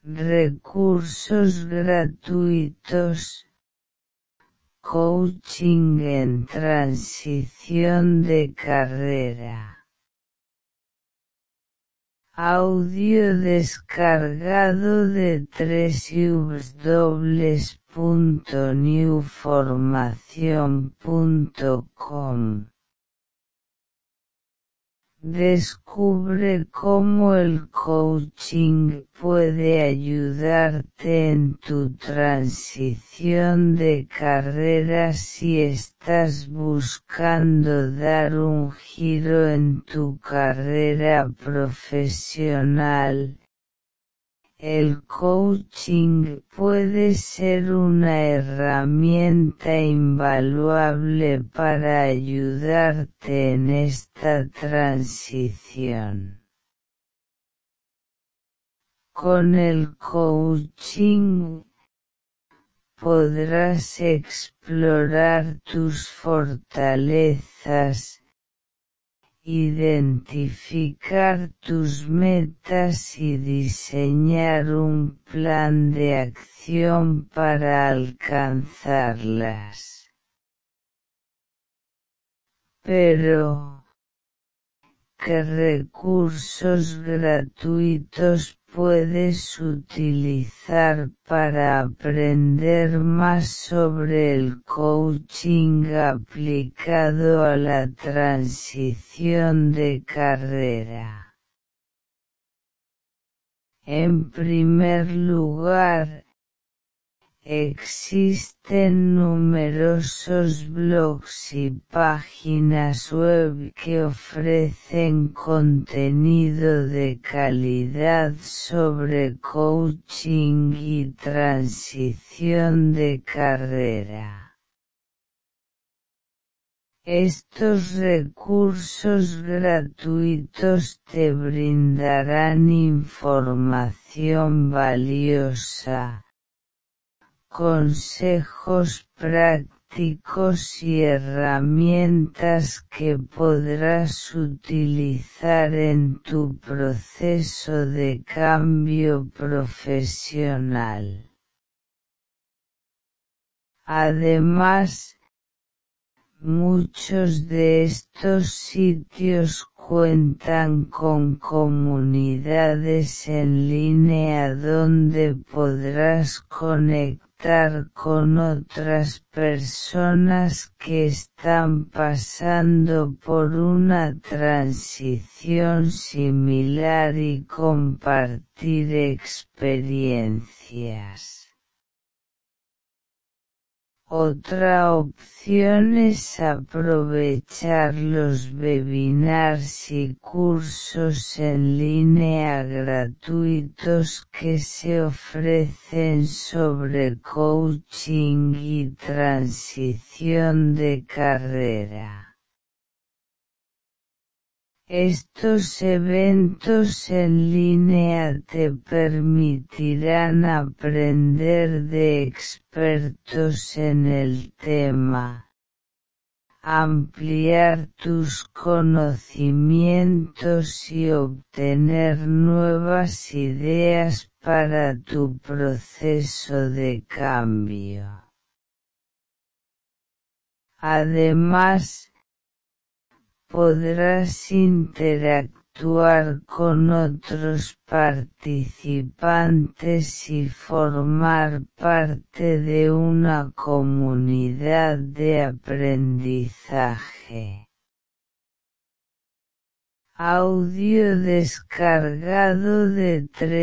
Recursos gratuitos. Coaching en transición de carrera. Audio descargado de www.newformacion.com. Descubre cómo el coaching puede ayudarte en tu transición de carrera si estás buscando dar un giro en tu carrera profesional. El coaching puede ser una herramienta invaluable para ayudarte en esta transición. Con el coaching podrás explorar tus fortalezas, identificar tus metas y diseñar un plan de acción para alcanzarlas. Pero, ¿qué recursos gratuitos puedes utilizar para aprender más sobre el coaching aplicado a la transición de carrera? En primer lugar, existen numerosos blogs y páginas web que ofrecen contenido de calidad sobre coaching y transición de carrera. Estos recursos gratuitos te brindarán información valiosa, consejos prácticos y herramientas que podrás utilizar en tu proceso de cambio profesional. Además, muchos de estos sitios cuentan con comunidades en línea donde podrás conectar con otras personas que están pasando por una transición similar y compartir experiencias. Otra opción es aprovechar los webinars y cursos en línea gratuitos que se ofrecen sobre coaching y transición de carrera. Estos eventos en línea te permitirán aprender de expertos en el tema, ampliar tus conocimientos y obtener nuevas ideas para tu proceso de cambio. Además, podrás interactuar con otros participantes y formar parte de una comunidad de aprendizaje. Audio descargado de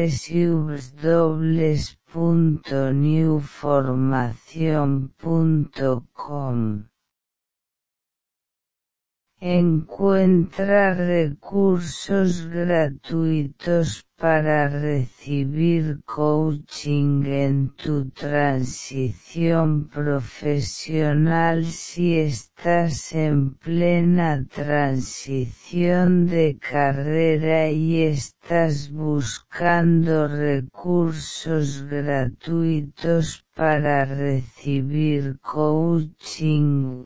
www.newformacion.com. Encuentra recursos gratuitos para recibir coaching en tu transición profesional si estás en plena transición de carrera y estás buscando recursos gratuitos para recibir coaching.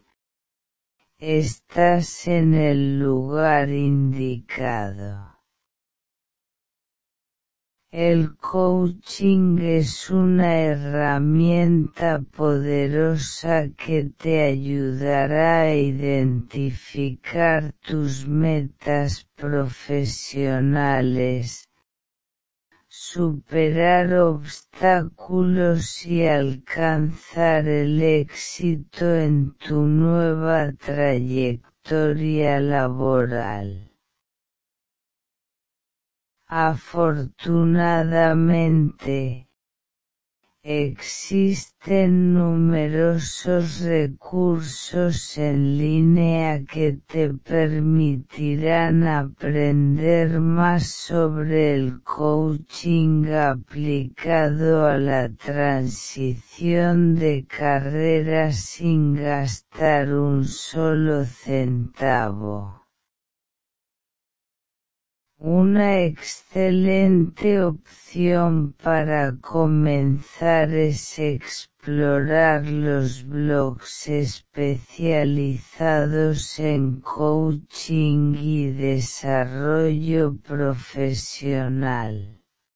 Estás en el lugar indicado. El coaching es una herramienta poderosa que te ayudará a identificar tus metas profesionales, superar obstáculos y alcanzar el éxito en tu nueva trayectoria laboral. Afortunadamente, existen numerosos recursos en línea que te permitirán aprender más sobre el coaching aplicado a la transición de carrera sin gastar un solo centavo. Una excelente opción para comenzar es explorar los blogs especializados en coaching y desarrollo profesional.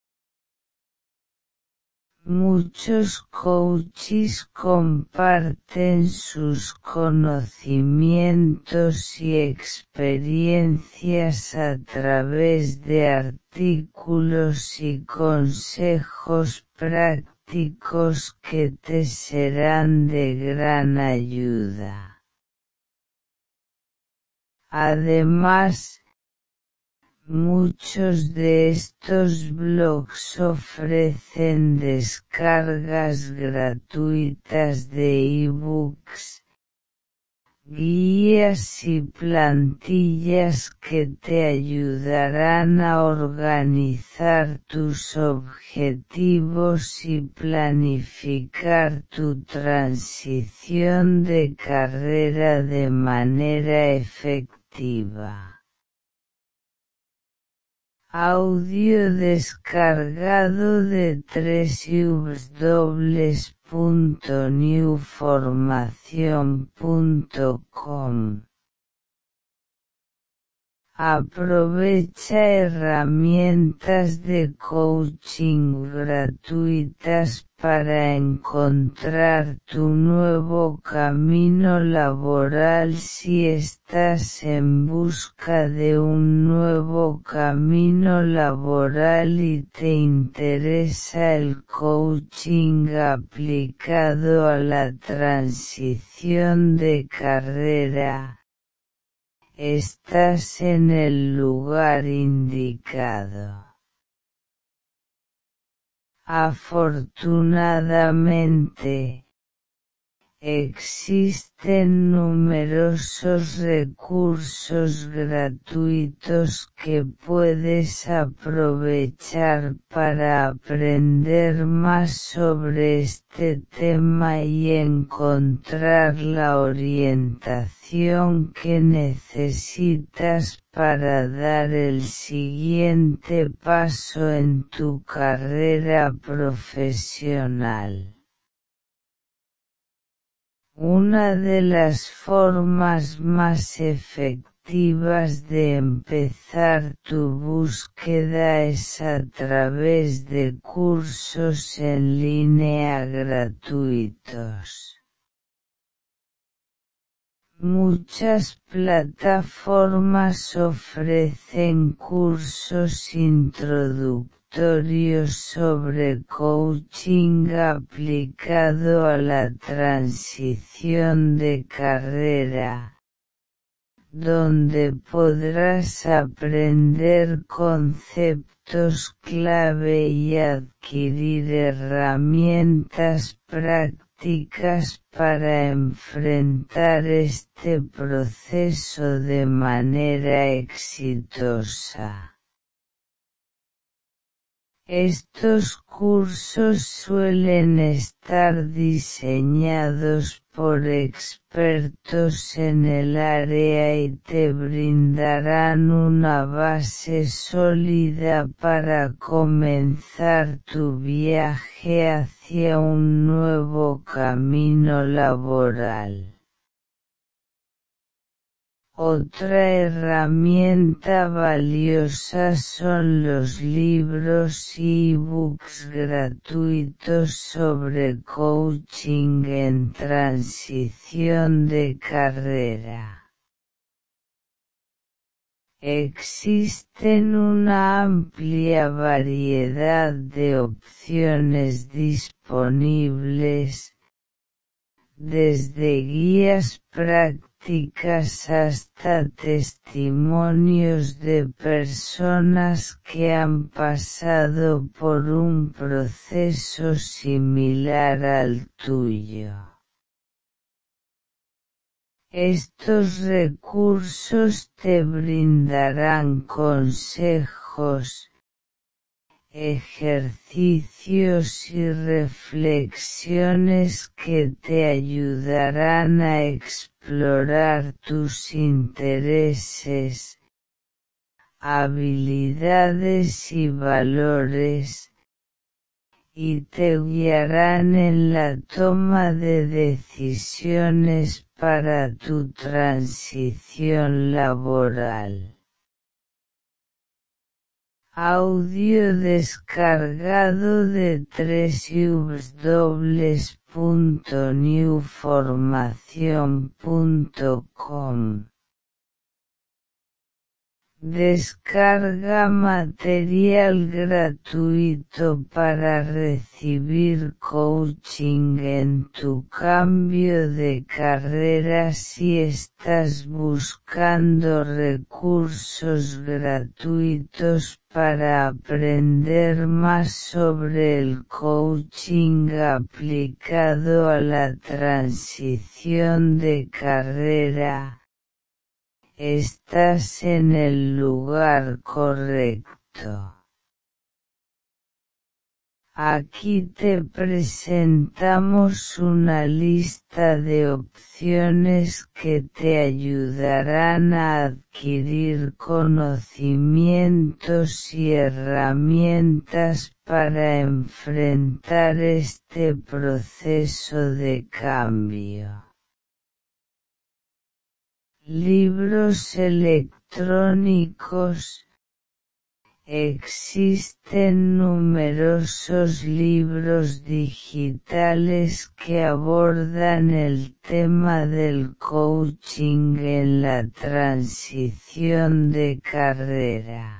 Muchos coaches comparten sus conocimientos y experiencias a través de artículos y consejos prácticos que te serán de gran ayuda. Además, muchos de estos blogs ofrecen descargas gratuitas de ebooks, guías y plantillas que te ayudarán a organizar tus objetivos y planificar tu transición de carrera de manera efectiva. Audio descargado de www.newformacion.com. Aprovecha herramientas de coaching gratuitas para encontrar tu nuevo camino laboral si estás en busca de un nuevo camino laboral y te interesa el coaching aplicado a la transición de carrera. Estás en el lugar indicado. Afortunadamente, existen numerosos recursos gratuitos que puedes aprovechar para aprender más sobre este tema y encontrar la orientación que necesitas para dar el siguiente paso en tu carrera profesional. Una de las formas más efectivas de empezar tu búsqueda es a través de cursos en línea gratuitos. Muchas plataformas ofrecen cursos introductorios sobre coaching aplicado a la transición de carrera, donde podrás aprender conceptos clave y adquirir herramientas prácticas para enfrentar este proceso de manera exitosa. Estos cursos suelen estar diseñados por expertos en el área y te brindarán una base sólida para comenzar tu viaje hacia un nuevo camino laboral. Otra herramienta valiosa son los libros y ebooks gratuitos sobre coaching en transición de carrera. Existen una amplia variedad de opciones disponibles, desde guías prácticas hasta testimonios de personas que han pasado por un proceso similar al tuyo. Estos recursos te brindarán consejos, ejercicios y reflexiones que te ayudarán a explorar tus intereses, habilidades y valores, y te guiarán en la toma de decisiones para tu transición laboral. Audio descargado de www.newformacion.com. Descarga material gratuito para recibir coaching en tu cambio de carrera. Si estás buscando recursos gratuitos para aprender más sobre el coaching aplicado a la transición de carrera, estás en el lugar correcto. Aquí te presentamos una lista de opciones que te ayudarán a adquirir conocimientos y herramientas para enfrentar este proceso de cambio. Libros electrónicos. Existen numerosos libros digitales que abordan el tema del coaching en la transición de carrera.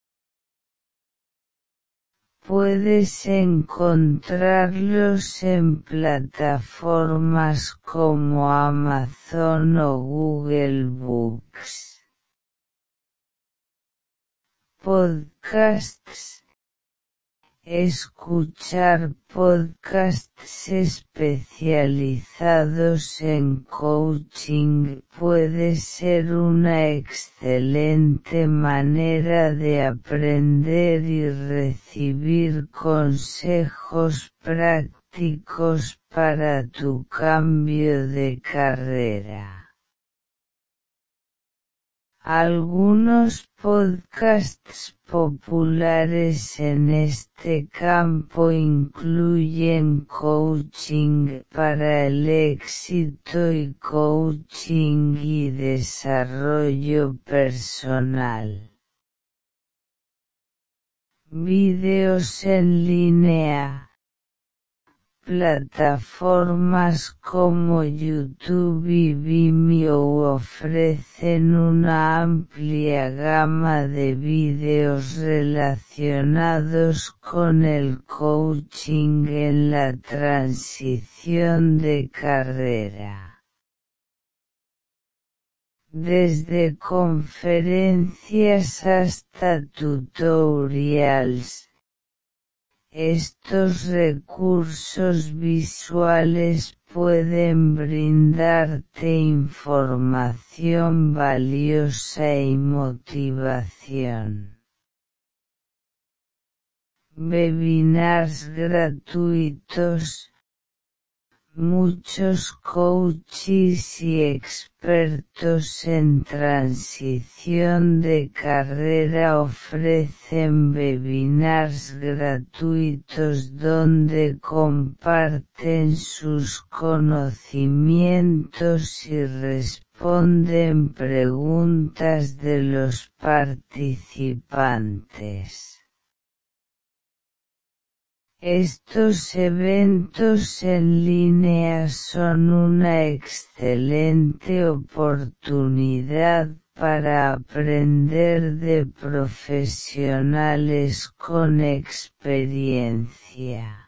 Puedes encontrarlos en plataformas como Amazon o Google Books. Podcasts. Escuchar podcasts especializados en coaching puede ser una excelente manera de aprender y recibir consejos prácticos para tu cambio de carrera. Algunos podcasts populares en este campo incluyen Coaching para el éxito y Coaching y desarrollo personal. Vídeos en línea. Plataformas como YouTube y Vimeo ofrecen una amplia gama de vídeos relacionados con el coaching en la transición de carrera. Desde conferencias hasta tutorials, estos recursos visuales pueden brindarte información valiosa y motivación. Webinars gratuitos. Muchos coaches y expertos en transición de carrera ofrecen webinars gratuitos donde comparten sus conocimientos y responden preguntas de los participantes. Estos eventos en línea son una excelente oportunidad para aprender de profesionales con experiencia.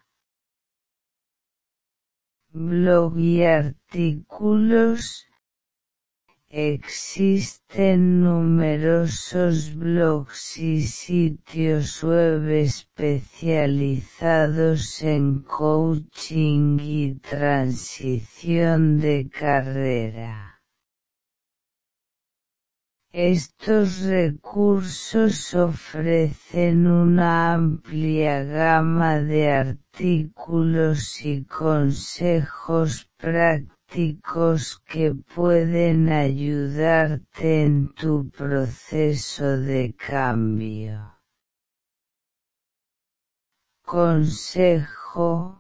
Blog y artículos. Existen numerosos blogs y sitios web especializados en coaching y transición de carrera. Estos recursos ofrecen una amplia gama de artículos y consejos prácticos que pueden ayudarte en tu proceso de cambio. Consejo: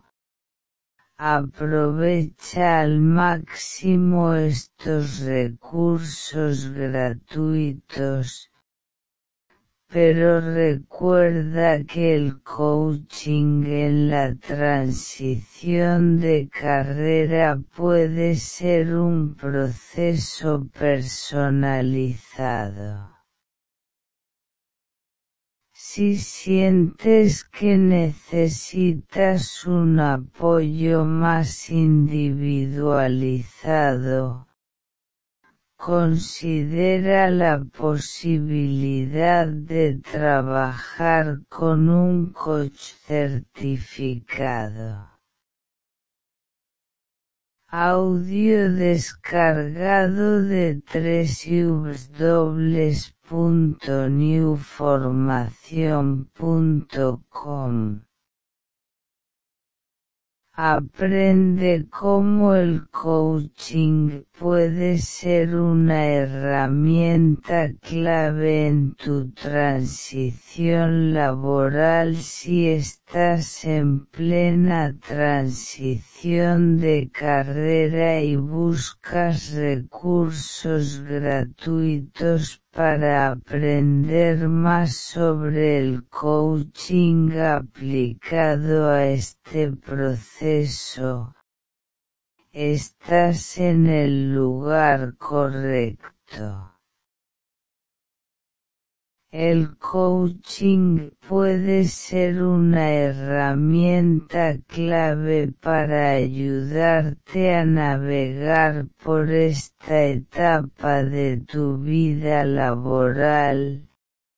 aprovecha al máximo estos recursos gratuitos, pero recuerda que el coaching en la transición de carrera puede ser un proceso personalizado. Si sientes que necesitas un apoyo más individualizado, considera la posibilidad de trabajar con un coach certificado. Audio descargado de www.newformacion.com. Aprende cómo el coaching puede ser una herramienta clave en tu transición laboral si estás en plena transición de carrera y buscas recursos gratuitos para aprender más sobre el coaching aplicado a este proceso. Estás en el lugar correcto. El coaching puede ser una herramienta clave para ayudarte a navegar por esta etapa de tu vida laboral,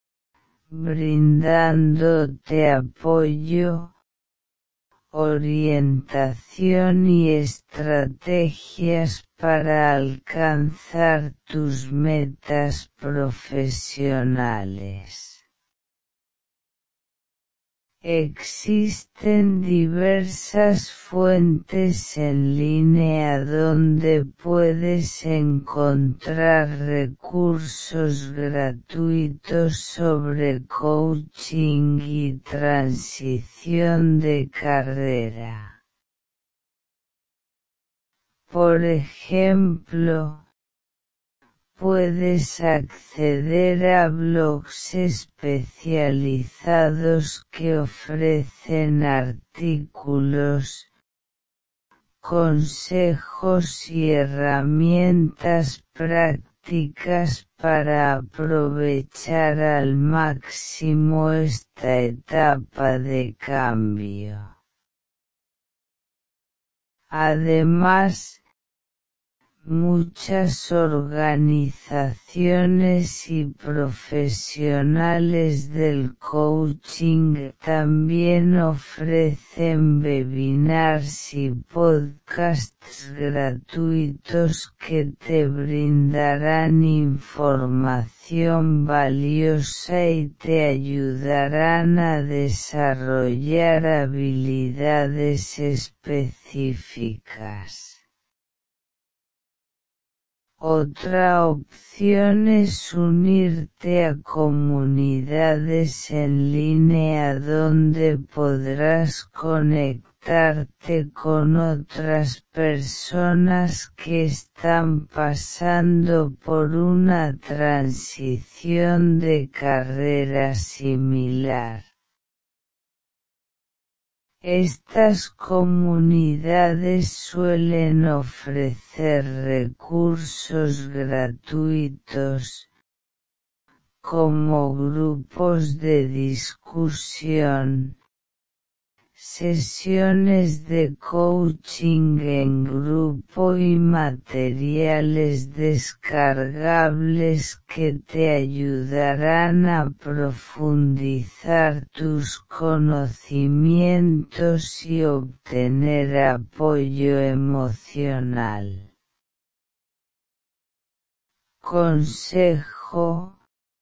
brindándote apoyo, orientación y estrategias para alcanzar tus metas profesionales. Existen diversas fuentes en línea donde puedes encontrar recursos gratuitos sobre coaching y transición de carrera. Por ejemplo, puedes acceder a blogs especializados que ofrecen artículos, consejos y herramientas prácticas para aprovechar al máximo esta etapa de cambio. Además, muchas organizaciones y profesionales del coaching también ofrecen webinars y podcasts gratuitos que te brindarán información valiosa y te ayudarán a desarrollar habilidades específicas. Otra opción es unirte a comunidades en línea donde podrás conectarte con otras personas que están pasando por una transición de carrera similar. Estas comunidades suelen ofrecer recursos gratuitos, como grupos de discusión, sesiones de coaching en grupo y materiales descargables que te ayudarán a profundizar tus conocimientos y obtener apoyo emocional. Consejo: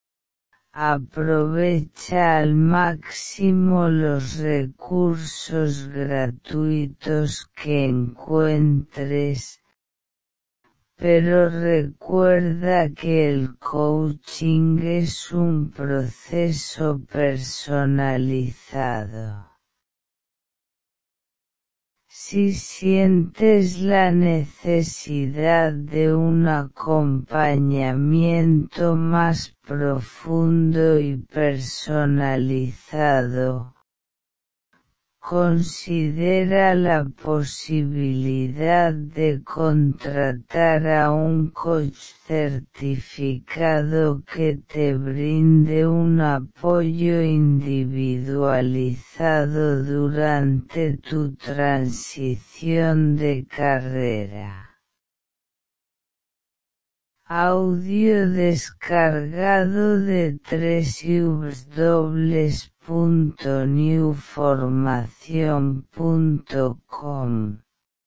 aprovecha al máximo los recursos gratuitos que encuentres, pero recuerda que el coaching es un proceso personalizado. Si sientes la necesidad de un acompañamiento más profundo y personalizado, considera la posibilidad de contratar a un coach certificado que te brinde un apoyo individualizado durante tu transición de carrera. Audio descargado de www.newformacion.com.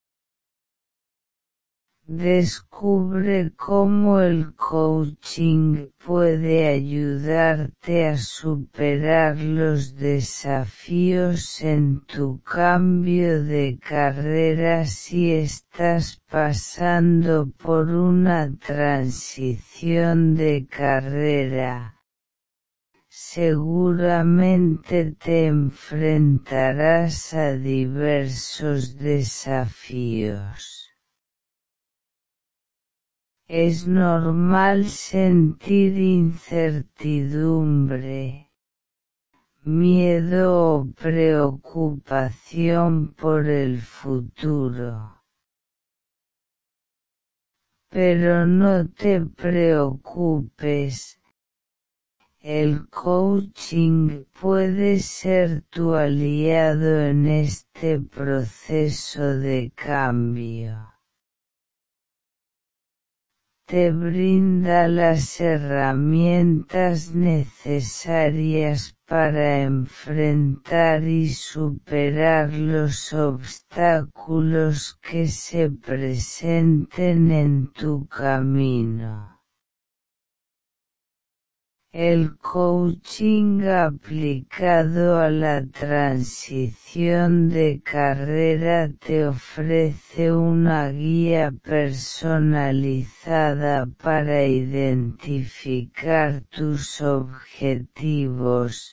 Descubre cómo el coaching puede ayudarte a superar los desafíos en tu cambio de carrera si estás pasando por una transición de carrera. Seguramente te enfrentarás a diversos desafíos. Es normal sentir incertidumbre, miedo o preocupación por el futuro. Pero no te preocupes. El coaching puede ser tu aliado en este proceso de cambio. Te brinda las herramientas necesarias para enfrentar y superar los obstáculos que se presenten en tu camino. El coaching aplicado a la transición de carrera te ofrece una guía personalizada para identificar tus objetivos,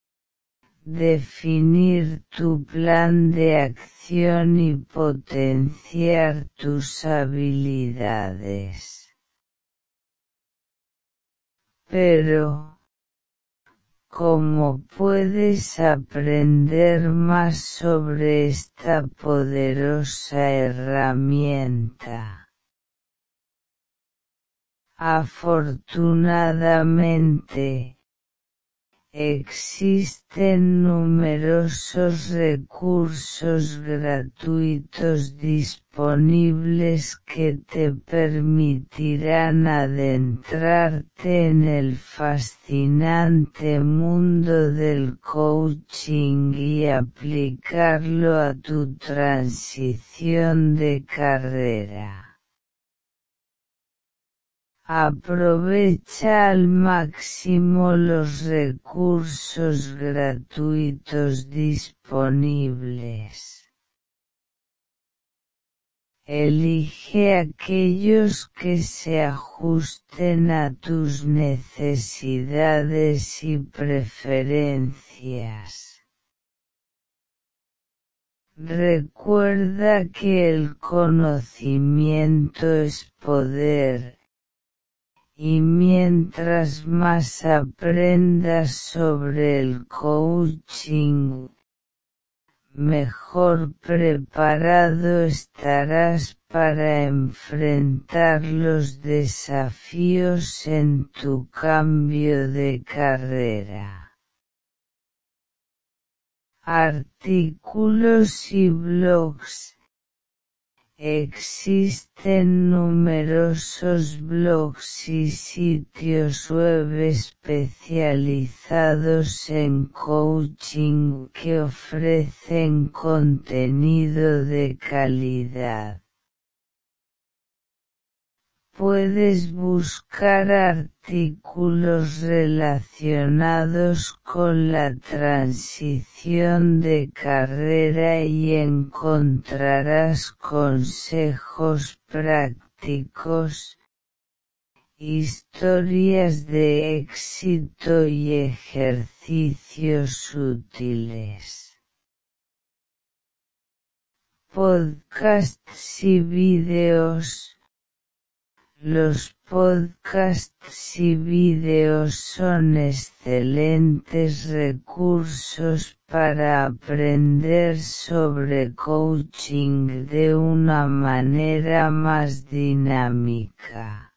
definir tu plan de acción y potenciar tus habilidades. Pero, ¿cómo puedes aprender más sobre esta poderosa herramienta? Afortunadamente, existen numerosos recursos gratuitos disponibles que te permitirán adentrarte en el fascinante mundo del coaching y aplicarlo a tu transición de carrera. Aprovecha al máximo los recursos gratuitos disponibles. Elige aquellos que se ajusten a tus necesidades y preferencias. Recuerda que el conocimiento es poder, y mientras más aprendas sobre el coaching, mejor preparado estarás para enfrentar los desafíos en tu cambio de carrera. Artículos y blogs. Existen numerosos blogs y sitios web especializados en coaching que ofrecen contenido de calidad. Puedes buscar artículos relacionados con la transición de carrera y encontrarás consejos prácticos, historias de éxito y ejercicios útiles. Podcasts y vídeos. Los podcasts y vídeos son excelentes recursos para aprender sobre coaching de una manera más dinámica.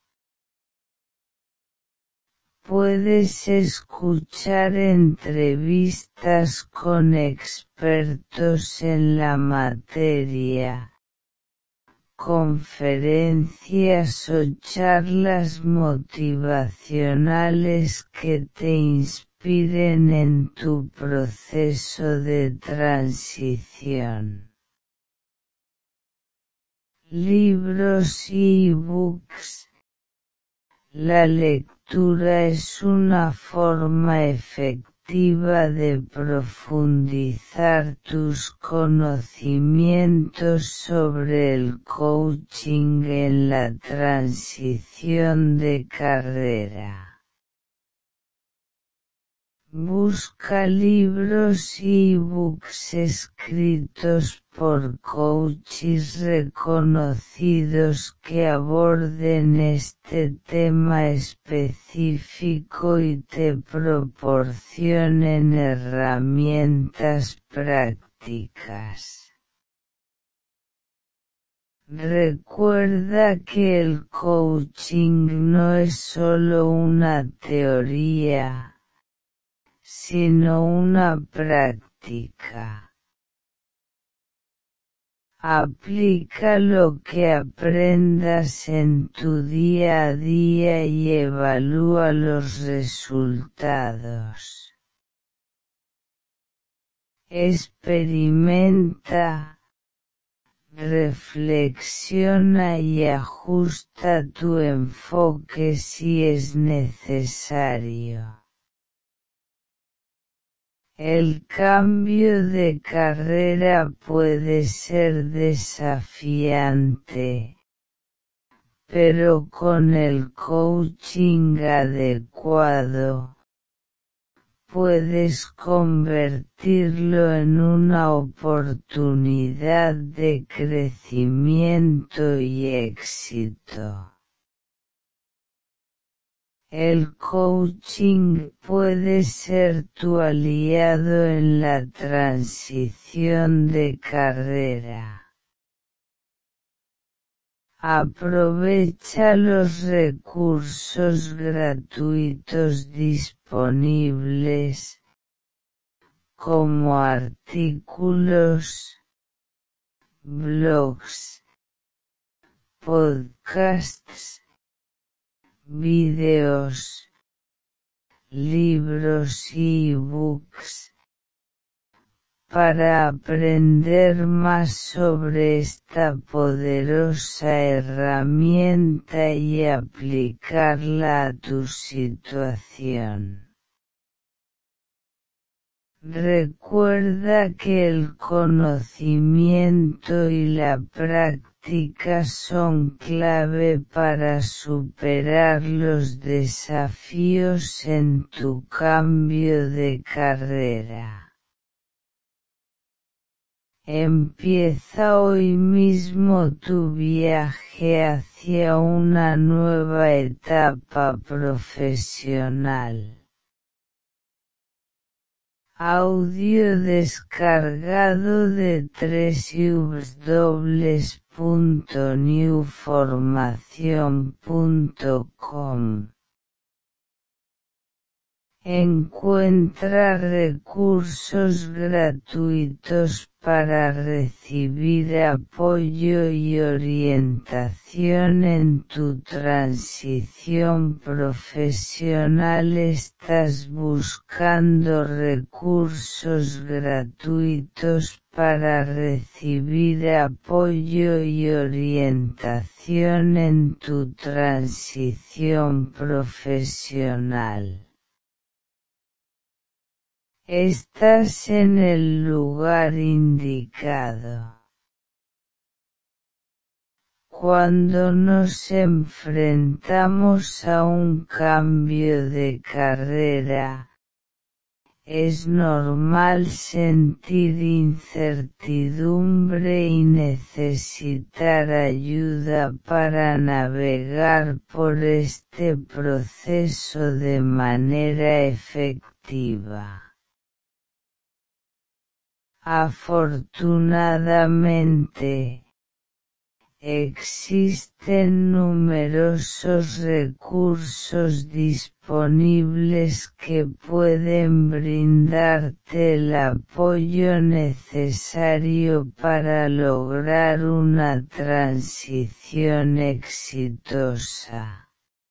Puedes escuchar entrevistas con expertos en la materia, conferencias o charlas motivacionales que te inspiren en tu proceso de transición. Libros y e-books. La lectura es una forma efectiva de profundizar tus conocimientos sobre el coaching en la transición de carrera. Busca libros y e-books escritos por coaches reconocidos que aborden este tema específico y te proporcionen herramientas prácticas. Recuerda que el coaching no es solo una teoría, sino una práctica. Aplica lo que aprendas en tu día a día y evalúa los resultados. Experimenta, reflexiona y ajusta tu enfoque si es necesario. El cambio de carrera puede ser desafiante, pero con el coaching adecuado, puedes convertirlo en una oportunidad de crecimiento y éxito. El coaching puede ser tu aliado en la transición de carrera. Aprovecha los recursos gratuitos disponibles, como artículos, blogs, podcasts, vídeos, libros y e-books, para aprender más sobre esta poderosa herramienta y aplicarla a tu situación. Recuerda que el conocimiento y la práctica son clave para superar los desafíos en tu cambio de carrera. Empieza hoy mismo tu viaje hacia una nueva etapa profesional. Audio descargado de www.newformacion.com. Encuentra recursos gratuitos para recibir apoyo y orientación en tu transición profesional. ¿Estás buscando recursos gratuitos para recibir apoyo y orientación en tu transición profesional? Estás en el lugar indicado. Cuando nos enfrentamos a un cambio de carrera, es normal sentir incertidumbre y necesitar ayuda para navegar por este proceso de manera efectiva. Afortunadamente, existen numerosos recursos disponibles que pueden brindarte el apoyo necesario para lograr una transición exitosa.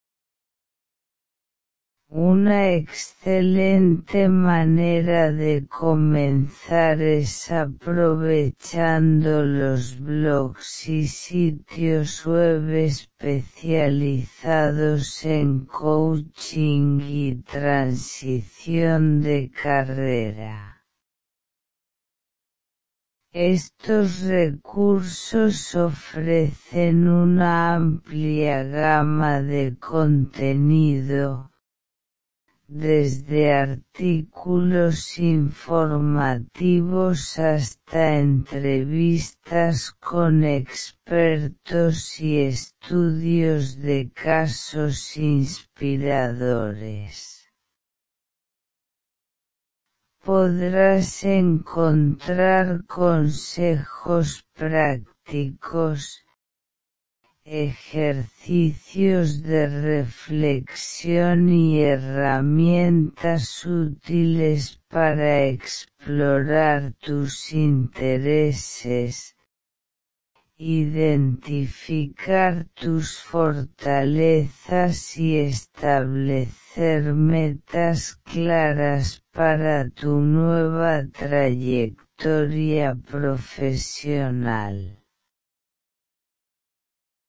Una excelente manera de comenzar es aprovechando los blogs y sitios web especializados en coaching y transición de carrera. Estos recursos ofrecen una amplia gama de contenido, desde artículos informativos hasta entrevistas con expertos y estudios de casos inspiradores. Podrás encontrar consejos prácticos, ejercicios de reflexión y herramientas útiles para explorar tus intereses, identificar tus fortalezas y establecer metas claras para tu nueva trayectoria profesional.